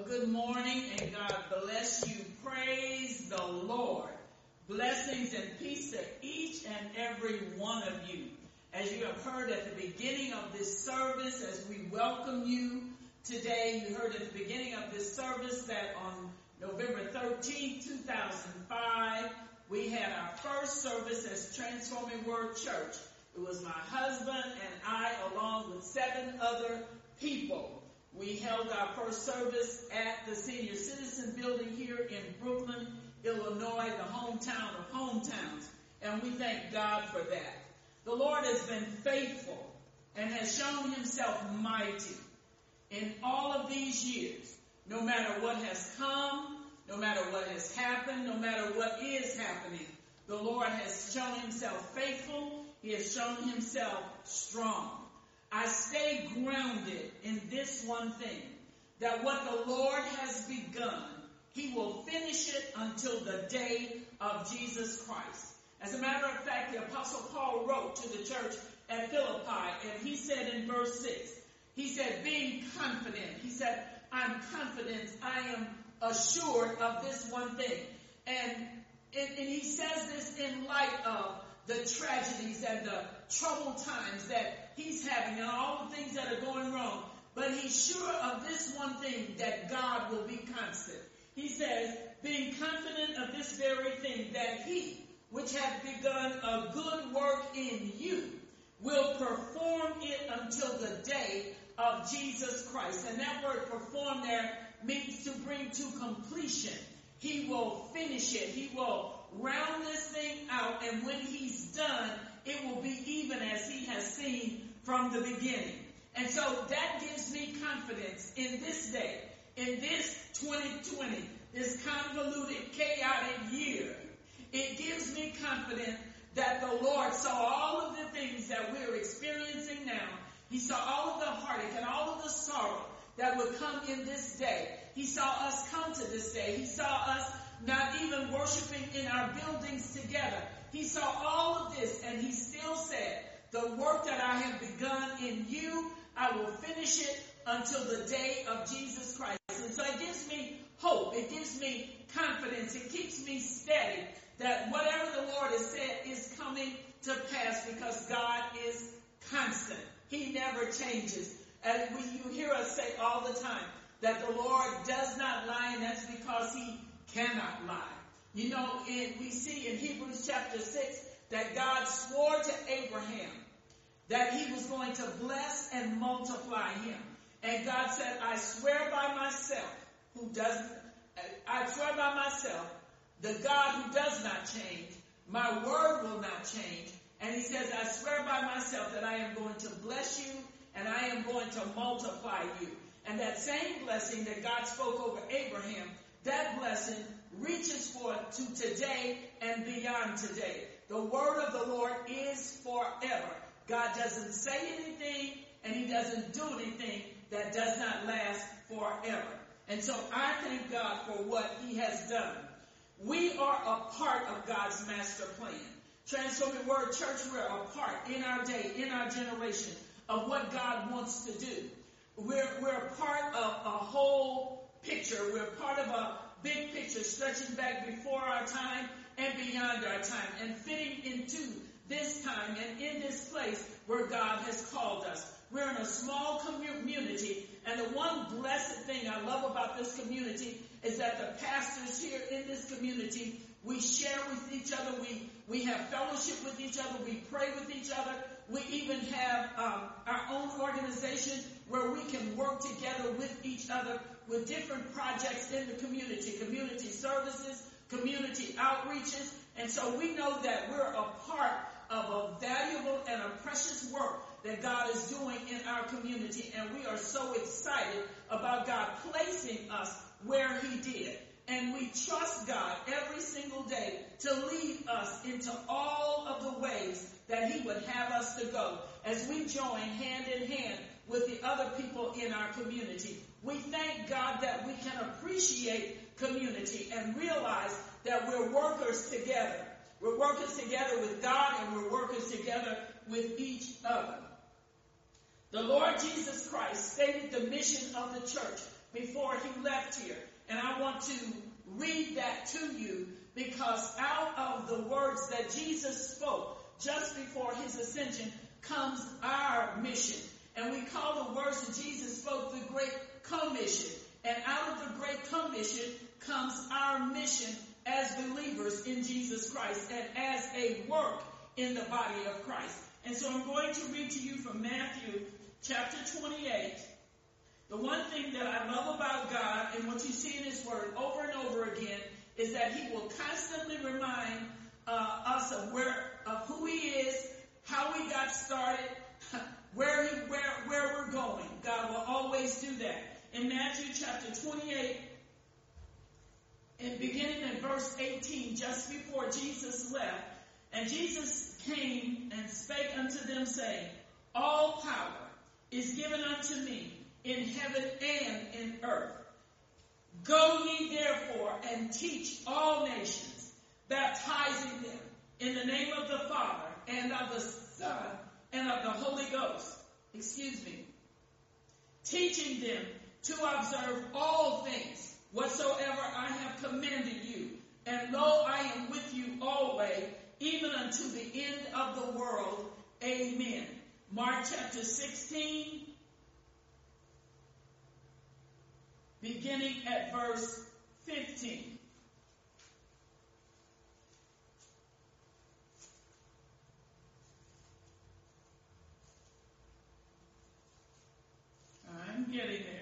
good morning and God bless you. Praise the Lord. Blessings and peace to each and every one of you. As you have heard at the beginning of this service, as we welcome you today, you heard at the beginning of this service that on November 13, 2005, we had our first service as Transforming Word Church. It was my husband and I, along with 7 other people. We held our first service at the Senior Citizen Building here in Brooklyn, Illinois, the hometown of hometowns. And we thank God for that. The Lord has been faithful and has shown himself mighty in all of these years. No matter what has come, no matter what has happened, no matter what is happening, the Lord has shown himself faithful. He has shown himself strong. I stay grounded in this one thing, that what the Lord has begun, he will finish it until the day of Jesus Christ. As a matter of fact, the Apostle Paul wrote to the church at Philippi, and he said in verse 6, he said, being confident, he said, I'm confident, I am assured of this one thing. And he says this in light of the tragedies and the troubled times that he's having and all the things that are going wrong. But he's sure of this one thing, that God will be constant. He says, being confident of this very thing, that he, which hath begun a good work in you, will perform it until the day of Jesus Christ. And that word perform there means to bring to completion. He will finish it. He will round this thing out. And when he's done, it will be even as he has seen from the beginning. And so that gives me confidence in this day, in this 2020, this convoluted, chaotic year. It gives me confidence that the Lord saw all of the things that we're experiencing now. He saw all of the heartache and all of the sorrow that would come in this day. He saw us come to this day. He saw us not even worshiping in our buildings together. He saw all of this, and he still said, the work that I have begun in you, I will finish it until the day of Jesus Christ. And so it gives me hope. It gives me confidence. It keeps me steady that whatever the Lord has said is coming to pass, because God is constant. He never changes. And you hear us say all the time that the Lord does not lie, and that's because he cannot lie. You know, we see in Hebrews chapter 6 that God swore to Abraham that he was going to bless and multiply him. And God said, I swear by myself, the God who does not change, my word will not change. And he says, I swear by myself that I am going to bless you and I am going to multiply you. And that same blessing that God spoke over Abraham, that blessing reaches forth to today and beyond today. The word of the Lord is forever. God doesn't say anything and he doesn't do anything that does not last forever. And so I thank God for what he has done. We are a part of God's master plan. Transforming Word Church, we're a part in our day, in our generation, of what God wants to do. We're a part of a whole picture. We're part of a big picture stretching back before our time and beyond our time, and fitting into this time and in this place where God has called us. We're in a small community, and the one blessed thing I love about this community is that the pastors here in this community, we share with each other, we have fellowship with each other, we pray with each other. We even have our own organization where we can work together with each other with different projects in the community services, community outreaches. And so we know that we're a part of a valuable and a precious work that God is doing in our community. And we are so excited about God placing us where he did. And we trust God every single day to lead us into all of the ways that he would have us to go as we join hand in hand with the other people in our community. We thank God that we can appreciate community and realize that we're workers together. We're workers together with God, and we're workers together with each other. The Lord Jesus Christ stated the mission of the church before he left here. And I want to read that to you because out of the words that Jesus spoke just before his ascension comes our mission. And we call the words that Jesus spoke the Great Commission. And out of the Great Commission comes our mission as believers in Jesus Christ and as a work in the body of Christ. And so I'm going to read to you from Matthew chapter 28. The one thing that I love about God and what you see in his word over and over again is that he will constantly remind us of who he is, how we got started, where we're going. God will always do that. In Matthew chapter 28, and beginning in verse 18, just before Jesus left, and Jesus came and spake unto them, saying, all power is given unto me in heaven and in earth. Go ye therefore and teach all nations, baptizing them in the name of the Father and of the Son and of the Holy Ghost. Teaching them to observe all things whatsoever I have commanded you. And lo, I am with you always, even unto the end of the world. Amen. Mark chapter 16, beginning at verse 15. I'm getting there.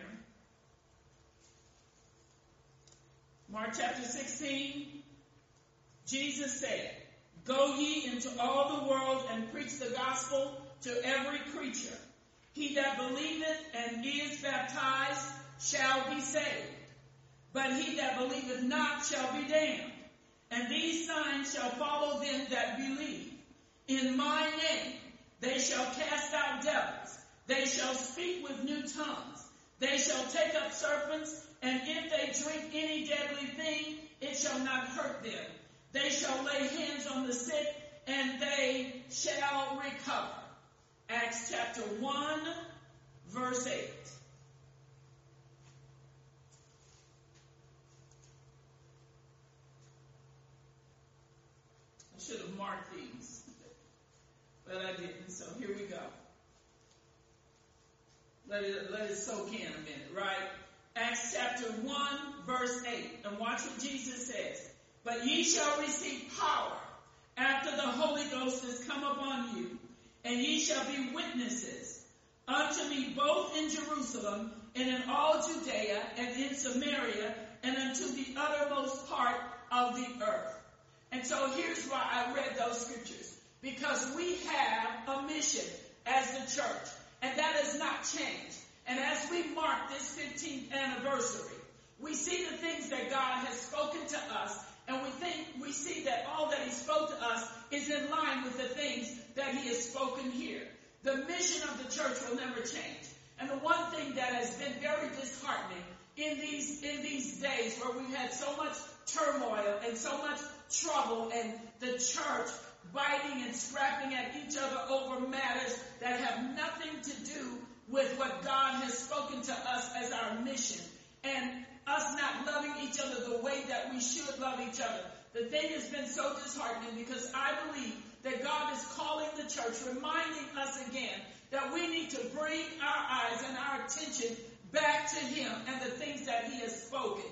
Mark chapter 16, Jesus said, go ye into all the world and preach the gospel to every creature. He that believeth and is baptized shall be saved, but he that believeth not shall be damned. And these signs shall follow them that believe. In my name they shall cast out devils. They shall speak with new tongues. They shall take up serpents, and if they drink any deadly thing, it shall not hurt them. They shall lay hands on the sick, and they shall recover. Acts chapter 1, verse 8. I should have marked these, but I didn't, so here we go. Let it soak in a minute, right? Acts chapter 1, verse 8. And watch what Jesus says. But ye shall receive power after the Holy Ghost is come upon you, and ye shall be witnesses unto me both in Jerusalem and in all Judea and in Samaria and unto the uttermost part of the earth. And so here's why I read those scriptures. Because we have a mission as the church, and that has not changed. And as we mark this 15th anniversary, we see the things that God has spoken to us, and we see that all that he spoke to us is in line with the things that he has spoken here. The mission of the church will never change. And the one thing that has been very disheartening in these days where we've had so much turmoil and so much trouble, and the church biting and scrapping at each other over matters that have nothing to do with what God has spoken to us as our mission, and us not loving each other the way that we should love each other. The thing has been so disheartening because I believe that God is calling the church, reminding us again that we need to bring our eyes and our attention back to him and the things that he has spoken.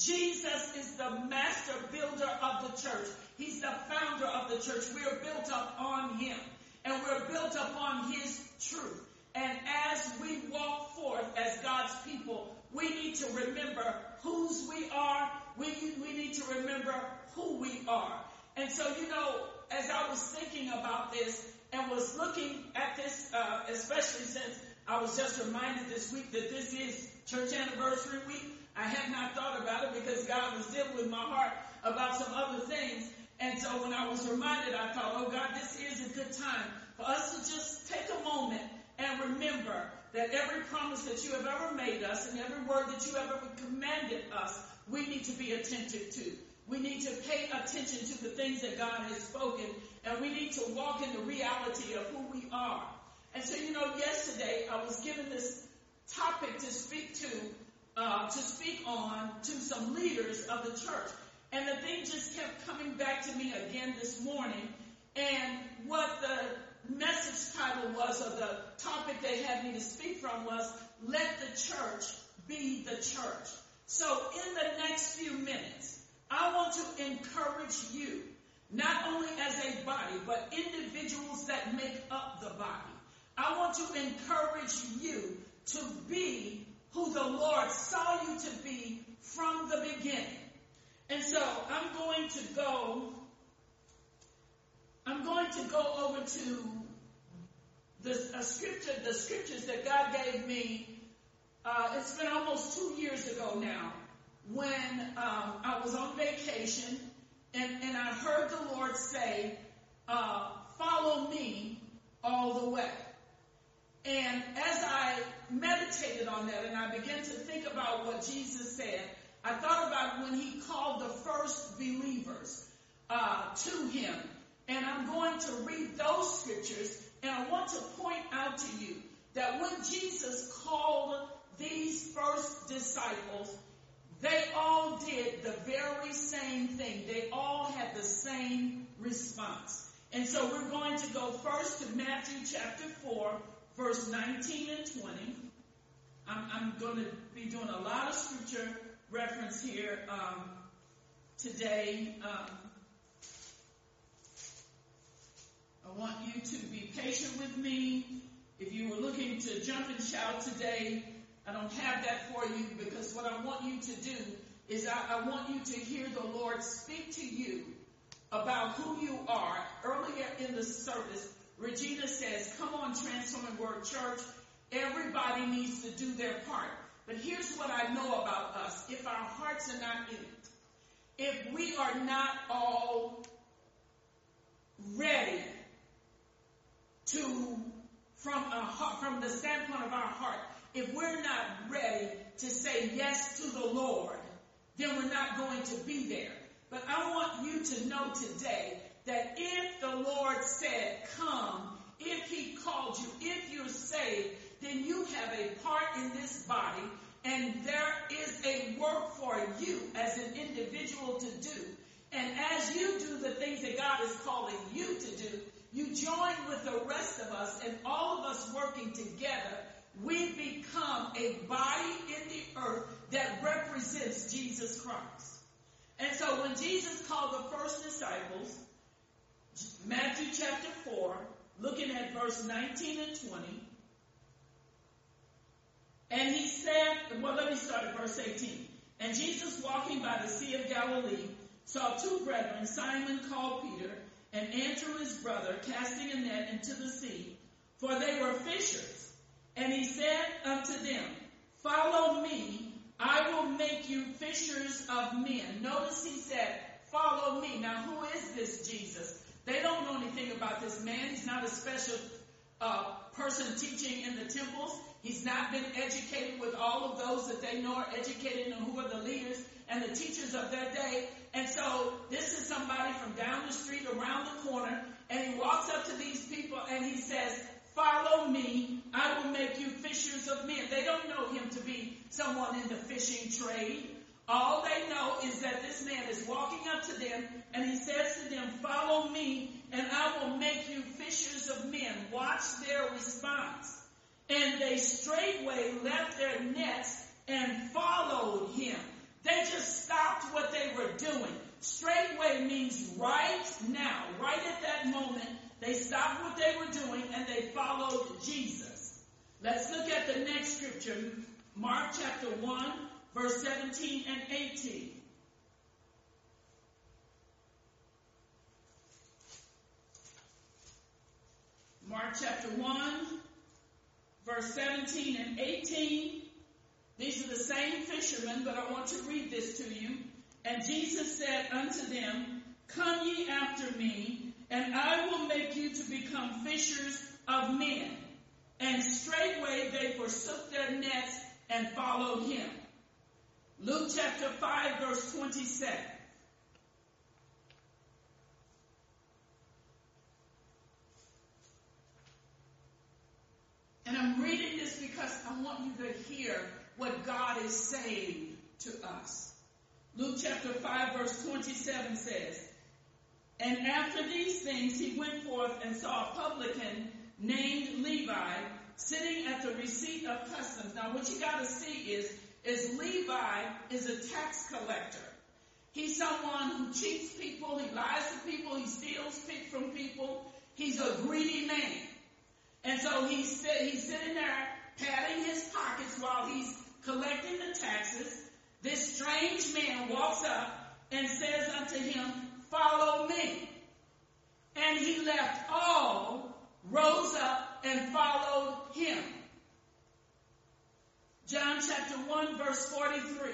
Jesus is the master builder of the church. He's the founder of the church. We are built up on him, and we're built up on his truth. And as we walk forth as God's people, we need to remember whose we are. We need to remember who we are. And so, as I was thinking about this and was looking at this, especially since I was just reminded this week that this is church anniversary week, I had not thought about it because God was dealing with my heart about some other things. And so when I was reminded, I thought, oh God, this is a good time for us to just take a moment and remember that every promise that you have ever made us and every word that you have ever commanded us, we need to be attentive to. We need to pay attention to the things that God has spoken, and we need to walk in the reality of who we are. And so, yesterday I was given this topic to speak to to speak on to some leaders of the church. And the thing just kept coming back to me again this morning. And what the message title was, or the topic they had me to speak from, was, let the church be the church. So in the next few minutes, I want to encourage you, not only as a body, but individuals that make up the body. I want to encourage you to be who the Lord saw you to be from the beginning. And so I'm going to go over to the scriptures that God gave me. It's been almost 2 years ago now, when I was on vacation, and I heard the Lord say, follow me all the way. And as I meditated on that and I began to think about what Jesus said, I thought about when he called the first believers to him. And I'm going to read those scriptures, and I want to point out to you that when Jesus called these first disciples, they all did the very same thing. They all had the same response. And so we're going to go first to Matthew chapter 4, verse 19 and 20. I'm going to be doing a lot of scripture reference here today. I want you to be patient with me. If you were looking to jump and shout today, I don't have that for you, because what I want you to do is I want you to hear the Lord speak to you about who you are. Earlier in the service, Regina says, come on, Transforming Word Church. Everybody needs to do their part. But here's what I know about us. If our hearts are not in it, if we are not all ready to, from the standpoint of our heart, if we're not ready to say yes to the Lord, then we're not going to be there. But I want you to know today that if the Lord said, come, if he called you, if you're saved, then you have a part in this body, and there is a work for you as an individual to do. And as you do the things that God is calling you to do, you join with the rest of us, and all of us working together, we become a body in the earth that represents Jesus Christ. And so when Jesus called the first disciples, Matthew chapter 4, looking at verse 19 and 20, and he said, well, let me start at verse 18. And Jesus, walking by the Sea of Galilee, saw two brethren, Simon called Peter, and Andrew his brother, casting a net into the sea, for they were fishers. And he said unto them, follow me, I will make you fishers of men. Notice he said, follow me. Now, who is this Jesus? They don't know anything about this man. He's not a special person teaching in the temples. He's not been educated with all of those that they know are educated and who are the leaders and the teachers of their day. And so this is somebody from down the street, around the corner, and he walks up to these people and he says, follow me, I will make you fishers of men. They don't know him to be someone in the fishing trade. All they know is that this man is walking up to them and he says to them, follow me and I will make you fishers of men. Watch their response. And they straightway left their nets and followed him. They just stopped what they were doing. Straightway means right now, right at that moment. They stopped what they were doing and they followed Jesus. Let's look at the next scripture, Mark chapter 1, verse 17 and 18. Mark chapter 1, verse 17 and 18. These are the same fishermen, but I want to read this to you. And Jesus said unto them, come ye after me, and I will make you to become fishers of men. And straightway they forsook their nets and followed him. Luke chapter 5, verse 27. And I'm reading this because I want you to hear what God is saying to us. Luke chapter 5 verse 27 says, and after these things he went forth and saw a publican named Levi sitting at the receipt of customs. Now what you got to see is Levi is a tax collector. He's someone who cheats people, he lies to people, he steals from people. He's a greedy man. And so he's sitting there patting his pockets while he's collecting the taxes. This strange man walks up and says unto him, follow me. And he left all, rose up, and followed him. John chapter 1 verse 43.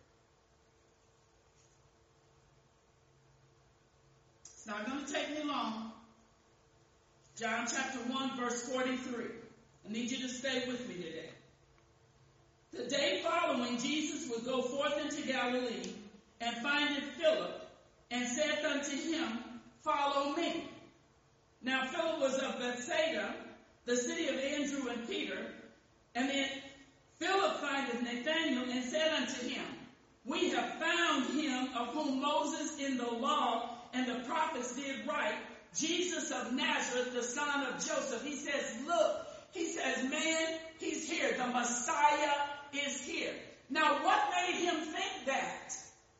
It's not going to take me long. John chapter 1 verse 43. I need you to stay with me today. The day following, Jesus would go forth into Galilee and findeth Philip and saith unto him, follow me. Now Philip was of Bethsaida, the city of Andrew and Peter. And then Philip findeth Nathanael and said unto him, we have found him of whom Moses in the law and the prophets did write, Jesus of Nazareth, the son of Joseph. He says, look, he says, man, he's here. The Messiah is here. Now, what made him think that?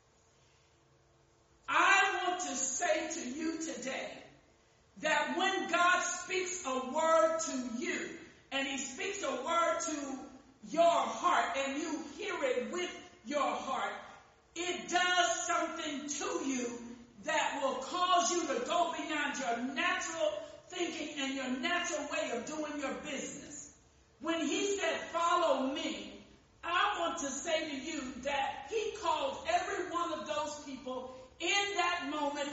I want to say to you today that when God speaks a word to you, and he speaks a word to your heart, and you hear it with your heart, it does something to you that will cause you to go beyond your natural thinking and your natural way of doing your business. When he said, follow me, I want to say to you that he called every one of those people in that moment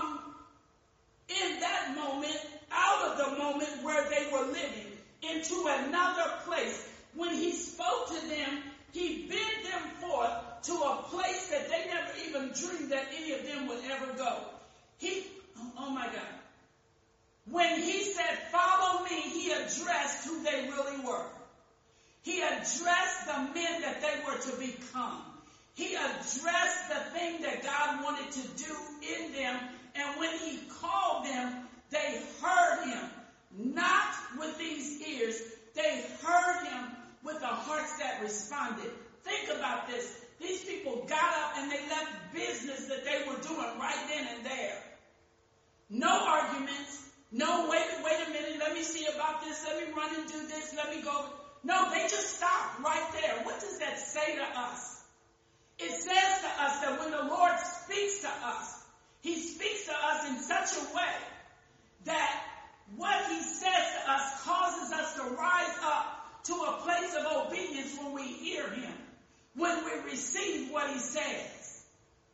out of the moment where they were living, into another place. When he spoke to them, he bid them forth to a place that they never even dreamed that any of them would ever go. Oh my God. When he said, follow me, he addressed who they really were. He addressed the men that they were to become. He addressed the thing that God wanted to do in them. And when he called them, they heard him. Not with these ears. They heard him with the hearts that responded. Think about this. These people got up and they left business that they were doing right then and there. No arguments. No, wait a minute. Let me see about this. Let me run and do this. Let me go. No, they just stopped right there. What does that say to us? It says to us that when the Lord speaks to us, he speaks to us in such a way that what he says to us causes us to rise up to a place of obedience when we hear him, when we receive what he says.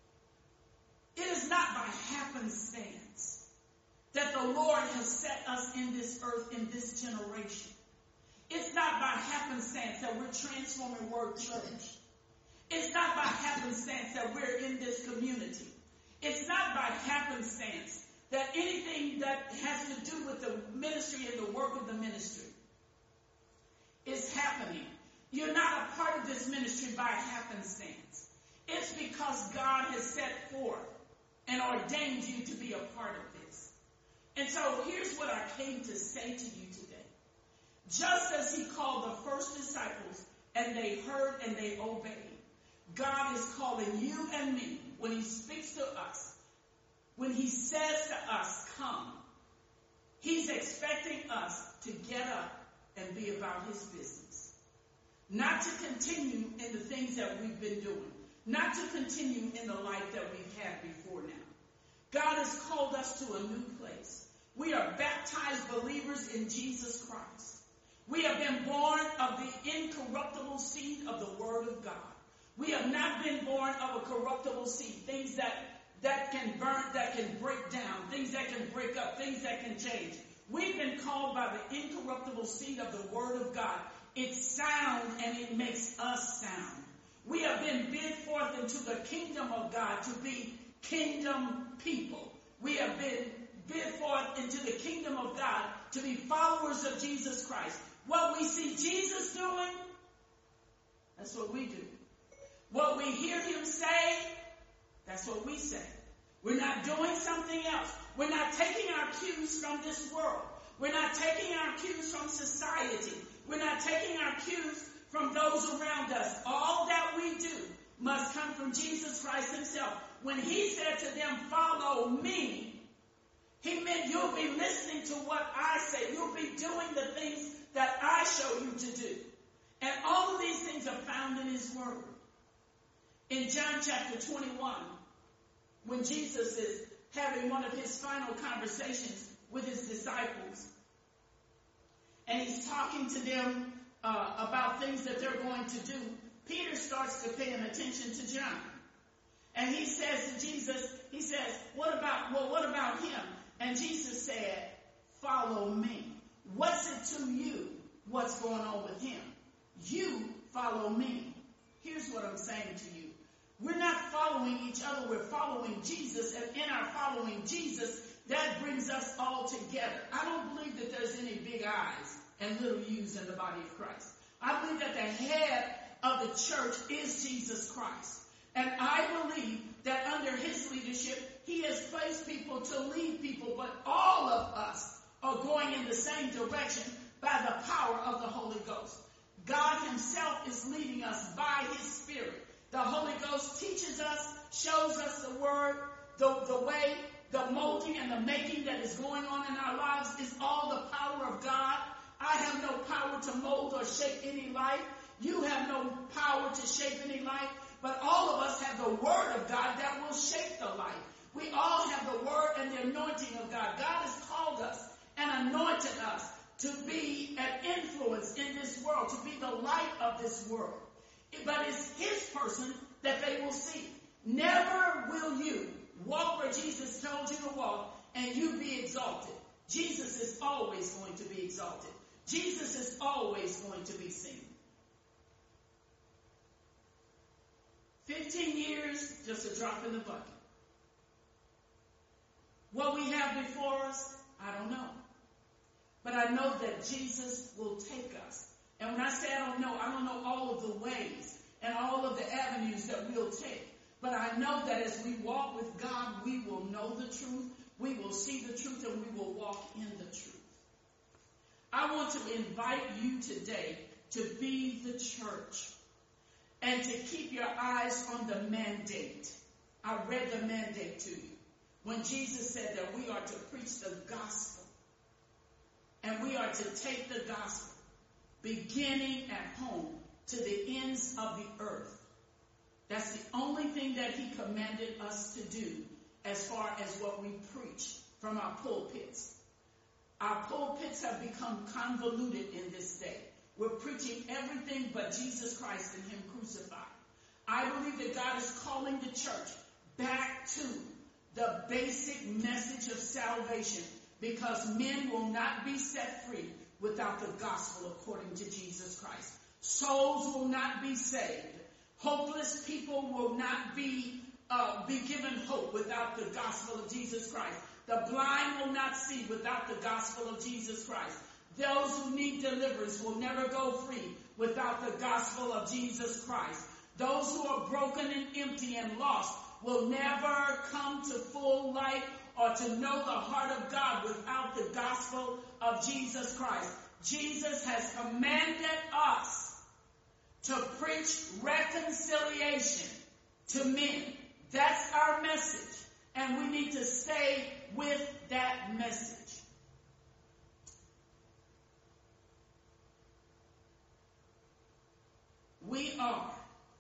It is not by happenstance that the Lord has set us in this earth, in this generation. It's not by happenstance that we're Transforming Word Church. It's not by happenstance that we're in this community. It's not by happenstance that anything that has to do with the ministry and the work of the ministry is happening. You're not a part of this ministry by happenstance. It's because God has set forth and ordained you to be a part of this. And so here's what I came to say to you today. Just as he called the first disciples and they heard and they obeyed, God is calling you and me when he speaks to us, when he says to us, come. He's expecting us to get up and be about his business. Not to continue in the things that we've been doing. Not to continue in the life that we've had before now. God has called us to a new place. We are baptized believers in Jesus Christ. We have been born of the incorruptible seed of the Word of God. We have not been born of a corruptible seed. Things that can burn, that can break down, things that can break up, things that can change. We've been called by the incorruptible seed of the Word of God. It's sound and it makes us sound. We have been bid forth into the kingdom of God to be kingdom people. We have been bid forth into the kingdom of God to be followers of Jesus Christ. What we see Jesus doing, That's what we do. What we hear him say, that's what we say. We're not doing something else. We're not taking our cues from this world. We're not taking our cues from society. We're not taking our cues from those around us. All that we do must come from Jesus Christ himself. When he said to them, follow me, he meant you'll be listening to what I say. You'll be doing the things that I show you to do. And all of these things are found in his word. In John chapter 21, when Jesus is having one of his final conversations with his disciples, and he's talking to them about things that they're going to do, Peter starts to pay attention to John. And he says to Jesus, he says, what about him? And Jesus said, follow me. What's it to you what's going on with him? You follow me. Here's what I'm saying to you. We're not following each other. We're following Jesus. And in our following Jesus, that brings us all together. I don't believe that there's any big I's and little U's in the body of Christ. I believe that the head of the church is Jesus Christ. And I believe that under his leadership, he has placed people to lead people, but all of us are going in the same direction by the power of the Holy Ghost. God himself is leading us by his Spirit. The Holy Ghost teaches us, shows us the word, the way, the molding and the making that is going on in our lives is all the power of God. I have no power to mold or shape any life. You have no power to shape any life. But all of us have the word of God that will shape the life. We all have the word and the anointing of God. God has called us and anointed us to be an influence in this world, to be the light of this world. But it's his person that they will see. Never will you walk where Jesus told you to walk and you be exalted. Jesus is always going to be exalted. Jesus is always going to be seen. 15 years, just a drop in the bucket. What we have before us, I don't know. But I know that Jesus will take us. And when I say I don't know all of the ways and all of the avenues that we'll take. But I know that as we walk with God, we will know the truth, we will see the truth, and we will walk in the truth. I want to invite you today to be the church and to keep your eyes on the mandate. I read the mandate to you. When Jesus said that we are to preach the gospel and we are to take the gospel beginning at home to the ends of the earth. That's the only thing that he commanded us to do as far as what we preach from our pulpits. Our pulpits have become convoluted in this day. We're preaching everything but Jesus Christ and him crucified. I believe that God is calling the church back to the basic message of salvation, because men will not be set free without the gospel according to Jesus Christ. Souls will not be saved. Hopeless people will not be given hope without the gospel of Jesus Christ. The blind will not see without the gospel of Jesus Christ. Those who need deliverance will never go free without the gospel of Jesus Christ. Those who are broken and empty and lost will never come to full light or to know the heart of God without the gospel of Jesus Christ. Jesus has commanded us to preach reconciliation to men. That's our message. And we need to stay with that message. We are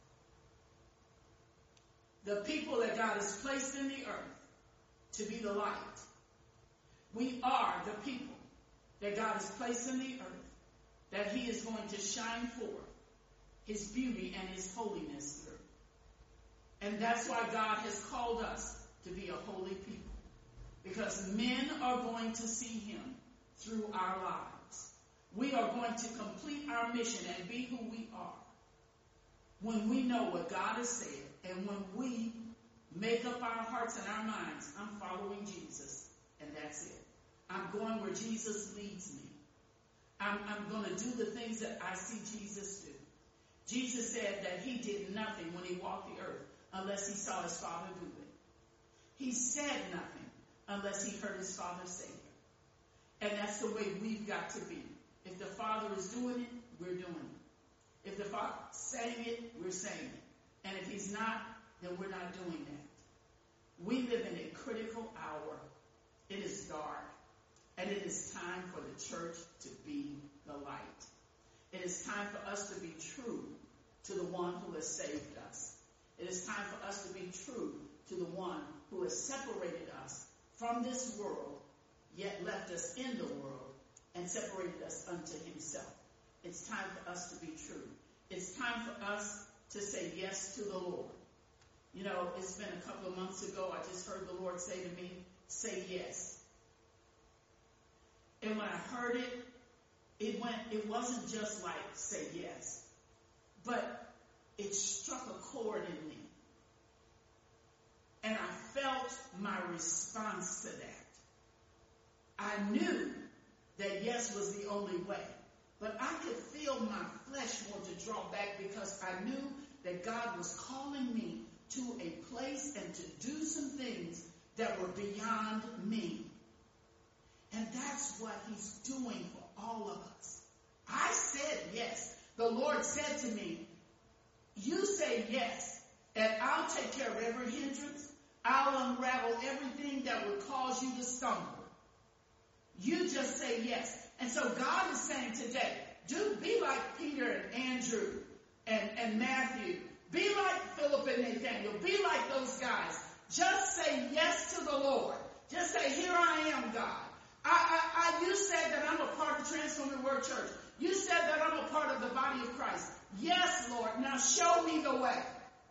the people that God has placed in the earth to be the light. We are the people that God has placed in the earth that he is going to shine forth his beauty and his holiness through. And that's why God has called us to be a holy people. Because men are going to see him through our lives. We are going to complete our mission and be who we are when we know what God has said, and when we make up our hearts and our minds, I'm following Jesus, and that's it. I'm going where Jesus leads me. I'm going to do the things that I see Jesus do. Jesus said that he did nothing when he walked the earth unless he saw his Father do it. He said nothing unless he heard his Father say it. And that's the way we've got to be. If the Father is doing it, we're doing it. If the Father is saying it, we're saying it. And if he's not, then we're not doing that. We live in a critical hour. It is dark. And it is time for the church to be the light. It is time for us to be true to the one who has saved us. It is time for us to be true to the one who has separated us from this world, yet left us in the world and separated us unto himself. It's time for us to be true. It's time for us to say yes to the Lord. You know, it's been a couple of months ago, I just heard the Lord say to me, say yes. And when I heard it, it wasn't just like say yes, but it struck a chord in me. And I felt my response to that. I knew that yes was the only way, but I could feel my flesh want to draw back because I knew that God was calling me to a place and to do some things that were beyond me. And that's what he's doing for all of us. I said yes. The Lord said to me, you say yes, and I'll take care of every hindrance. I'll unravel everything that would cause you to stumble. You just say yes. And so God is saying today, be like Peter and Andrew and Matthew. Be like Philip and Nathaniel. Be like those guys. Just say yes to the Lord. Just say, here I am, God. You said that I'm a part of Transforming Word Church. You said that I'm a part of the body of Christ. Yes, Lord. Now show me the way.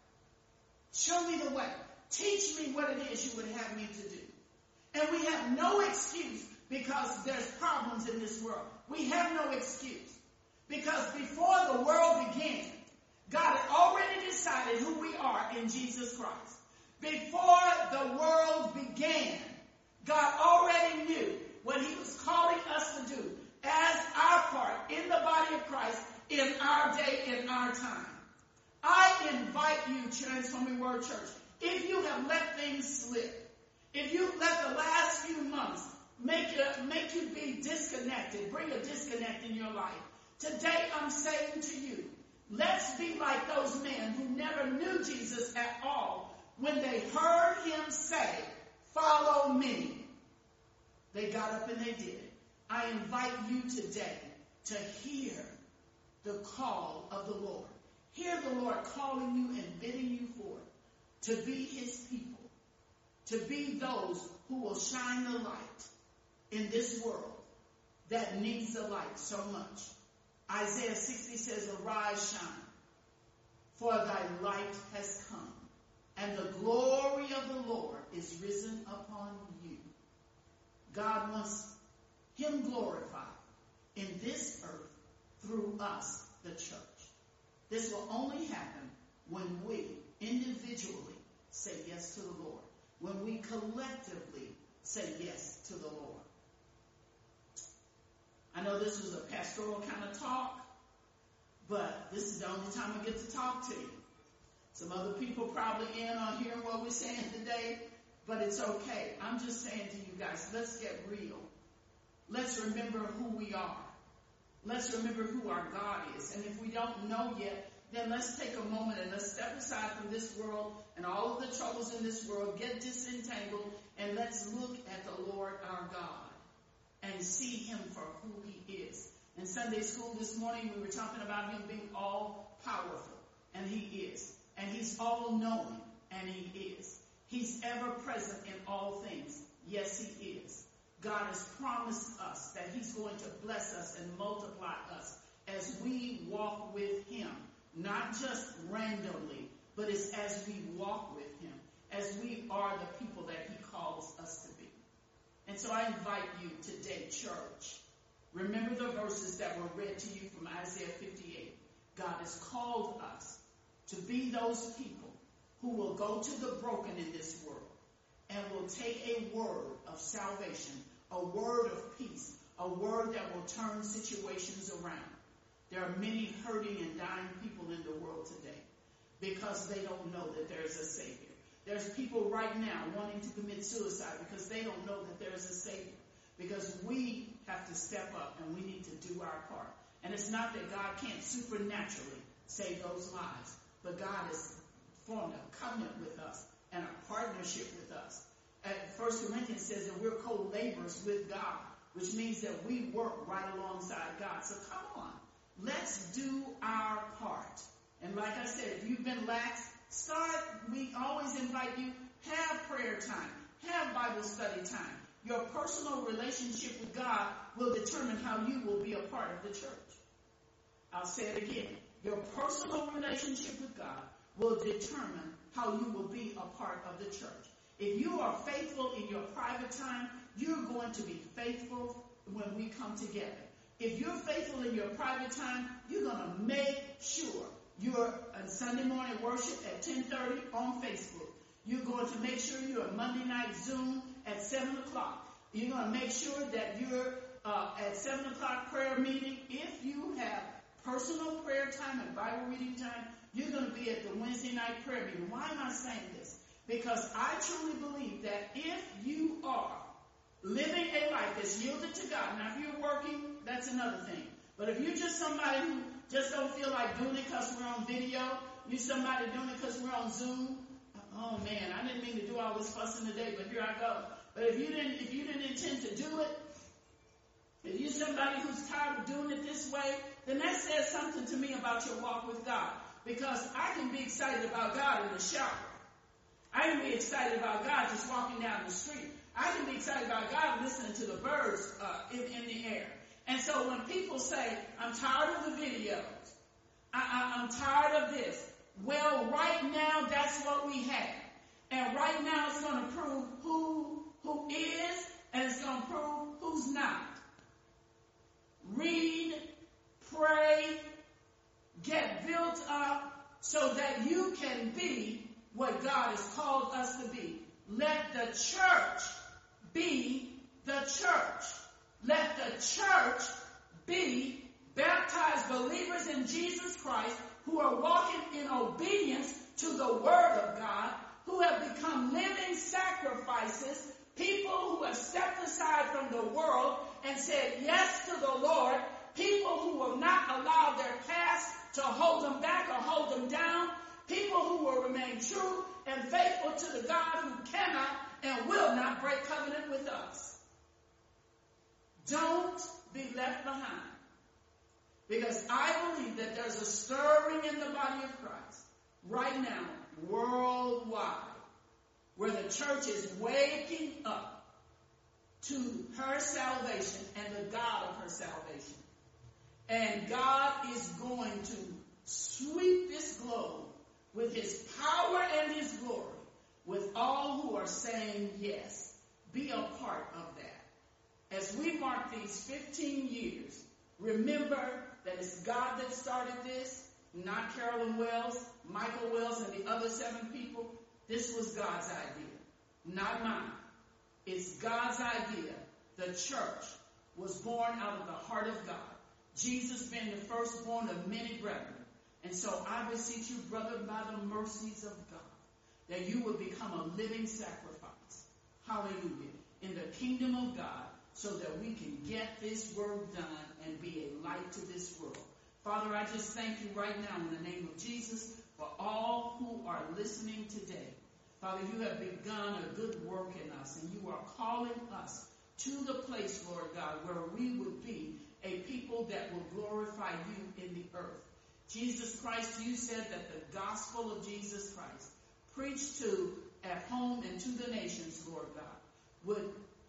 Show me the way. Teach me what it is you would have me to do. And we have no excuse because there's problems in this world. We have no excuse. Because before the world began, God had already decided who we are in Jesus Christ. Before the world began, God already knew what he was calling us to do as our part in the body of Christ in our day, in our time. I invite you, Transforming Word Church, if you have let things slip, if you let the last few months make you be disconnected, bring a disconnect in your life, today I'm saying to you, let's be like those men who never knew Jesus at all. When they heard him say, follow me, they got up and they did it. I invite you today to hear the call of the Lord. Hear the Lord calling you and bidding you forth to be his people, to be those who will shine the light in this world that needs the light so much. Isaiah 60 says, arise, shine, for thy light has come, and the glory of the Lord is risen upon you. God wants him glorified in this earth through us, the church. This will only happen when we individually say yes to the Lord, when we collectively say yes to the Lord. I know this was a pastoral kind of talk, but this is the only time I get to talk to you. Some other people probably in on hearing what we're saying today, but it's okay. I'm just saying to you guys, let's get real. Let's remember who we are. Let's remember who our God is. And if we don't know yet, then let's take a moment and let's step aside from this world and all of the troubles in this world, get disentangled, and let's look at the Lord our God and see him for who he is. In Sunday school this morning, we were talking about him being all powerful, and he is. And he's all knowing, and he is. He's ever present in all things. Yes, he is. God has promised us that he's going to bless us and multiply us as we walk with him. Not just randomly, but it's as we walk with him, as we are the people that he calls us to be. And so I invite you today, church, remember the verses that were read to you from Isaiah 58. God has called us to be those people who will go to the broken in this world and will take a word of salvation, a word of peace, a word that will turn situations around. There are many hurting and dying people in the world today because they don't know that there is a Savior. There's people right now wanting to commit suicide because they don't know that there is a Savior. Because we have to step up and we need to do our part. And it's not that God can't supernaturally save those lives, but God has formed a covenant with us and a partnership with us. 1 Corinthians says that we're co-laborers with God, which means that we work right alongside God. So come on, let's do our part. And like I said, if you've been lax, we always invite you, have prayer time, have Bible study time. Your personal relationship with God will determine how you will be a part of the church. I'll say it again. Your personal relationship with God will determine how you will be a part of the church. If you are faithful in your private time, you're going to be faithful when we come together. If you're faithful in your private time, you're going to make sure you're on Sunday morning worship at 10:30 on Facebook. You're going to make sure you're on Monday night Zoom at 7 o'clock. You're going to make sure that you're at 7 o'clock prayer meeting. If you have personal prayer time and Bible reading time, you're going to be at the Wednesday night prayer meeting. Why am I saying this? Because I truly believe that if you are living a life that's yielded to God, now if you're working, that's another thing. But if you're just somebody who just don't feel like doing it because we're on video, you're somebody doing it because we're on Zoom, oh man, I didn't mean to do all this fussing today, but here I go. But if you didn't intend to do it, if you're somebody who's tired of doing it this way, then that says something to me about your walk with God. Because I can be excited about God in the shower. I can be excited about God just walking down the street. I can be excited about God listening to the birds in the air. And so when people say, I'm tired of the videos, I'm tired of this, well, right now that's what we have. And right now it's going to prove who is, and it's going to prove who's not. Read, pray, get built up so that you can be what God has called us to be. Let the church be the church. Let the church be baptized believers in Jesus Christ who are walking in obedience to the Word of God, who have become living sacrifices, people who have stepped aside from the world and said yes to the Lord, people who will not allow their past to hold them back or hold them down, people who will remain true and faithful to the God who cannot and will not break covenant with us. Don't be left behind. Because I believe that there's a stirring in the body of Christ right now, worldwide, where the church is waking up to her salvation and the God of her salvation. And God is going to sweep this globe with his power and his glory, with all who are saying yes. Be a part of that. As we mark these 15 years, remember that it's God that started this, not Carolyn Wells, Michael Wells, and the other 7 people. This was God's idea, not mine. It's God's idea. The church was born out of the heart of God. Jesus being the firstborn of many brethren. And so I beseech you, brother, by the mercies of God, that you will become a living sacrifice. Hallelujah. In the kingdom of God, so that we can get this work done and be a light to this world. Father, I just thank you right now in the name of Jesus for all who are listening today. Father, you have begun a good work in us, and you are calling us to the place, Lord God, where we would be a people that will glorify you in the earth. Jesus Christ, you said that the gospel of Jesus Christ, preached to at home and to the nations, Lord God,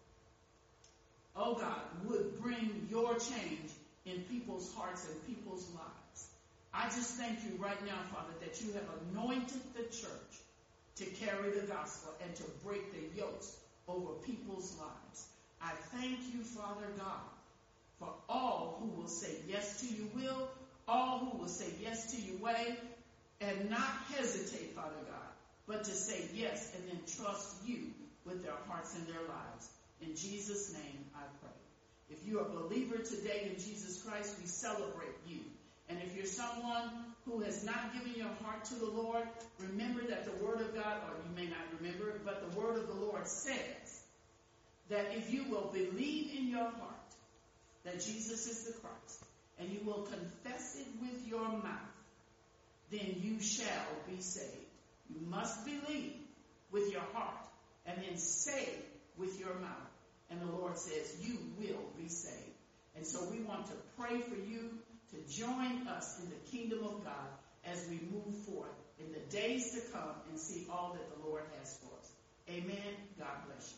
would bring your change in people's hearts and people's lives. I just thank you right now, Father, that you have anointed the church to carry the gospel and to break the yokes over people's lives. I thank you, Father God, for all who will say yes to your will, all who will say yes to your way, and not hesitate, Father God, but to say yes and then trust you with their hearts and their lives. In Jesus' name I pray. If you are a believer today in Jesus Christ, we celebrate you. And if you're someone who has not given your heart to the Lord, remember that the Word of God, or you may not remember it, but the Word of the Lord says that if you will believe in your heart that Jesus is the Christ, and you will confess it with your mouth, then you shall be saved. You must believe with your heart and then say with your mouth. And the Lord says you will be saved. And so we want to pray for you to join us in the kingdom of God as we move forth in the days to come and see all that the Lord has for us. Amen. God bless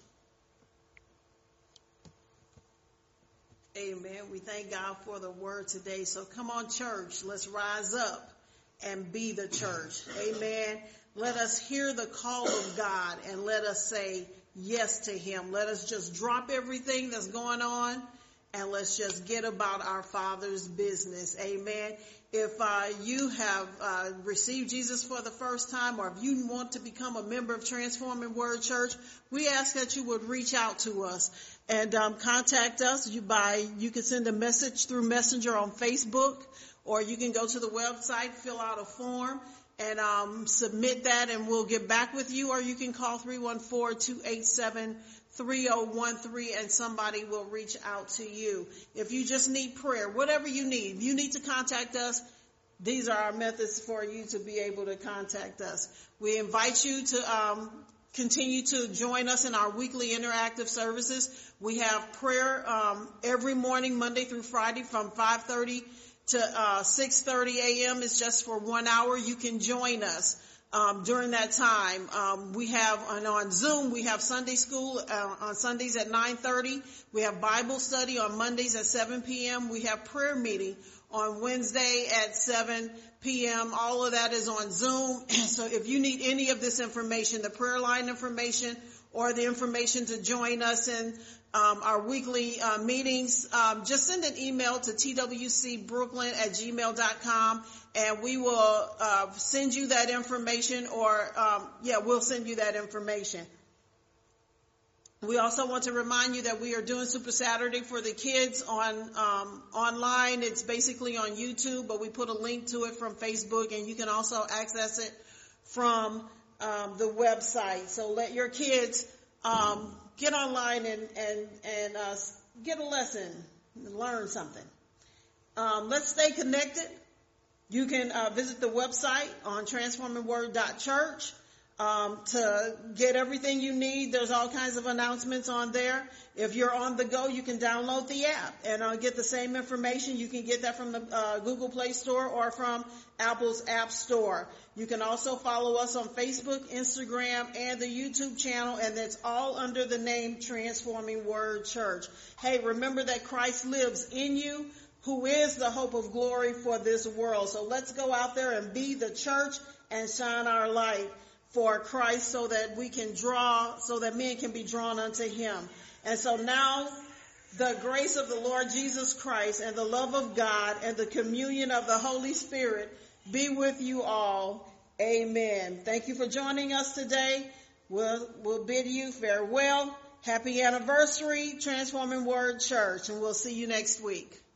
you. Amen. We thank God for the word today. So come on, church. Let's rise up and be the church. Amen. Let us hear the call of God and let us say yes to him. Let us just drop everything that's going on and let's just get about our Father's business. Amen. If you have received Jesus for the first time, or if you want to become a member of Transforming Word Church, we ask that you would reach out to us and contact us. You can send a message through Messenger on Facebook, or you can go to the website, fill out a form, and submit that, and we'll get back with you. Or you can call 314-287-3013, and somebody will reach out to you. If you just need prayer, whatever you need, if you need to contact us, these are our methods for you to be able to contact us. We invite you to continue to join us in our weekly interactive services. We have prayer every morning, Monday through Friday, from 5:30 to 6:30 a.m. It's just for 1 hour. You can join us during that time. We have on Zoom, we have Sunday school on Sundays at 9:30. We have Bible study on Mondays at 7 p.m. We have prayer meeting on Wednesday at 7 p.m. All of that is on Zoom. So if you need any of this information, the prayer line information or the information to join us in our weekly meetings, just send an email to twcbrooklyn@gmail.com, and we will send you that information, we'll send you that information. We also want to remind you that we are doing Super Saturday for the kids online. It's basically on YouTube, but we put a link to it from Facebook, and you can also access it from the website. So let your kids get online and get a lesson and learn something. Let's stay connected. You can visit the website on transformingword.church to get everything you need. There's all kinds of announcements on there. If you're on the go, you can download the app and get the same information. You can get that from the Google Play Store or from Apple's App Store. You can also follow us on Facebook, Instagram, and the YouTube channel, and it's all under the name Transforming Word Church. Hey, remember that Christ lives in you, who is the hope of glory for this world. So let's go out there and be the church and shine our light for Christ, so that we can so that men can be drawn unto him. And so now, the grace of the Lord Jesus Christ and the love of God and the communion of the Holy Spirit be with you all. Amen. Thank you for joining us today. We'll bid you farewell. Happy anniversary, Transforming Word Church, and we'll see you next week.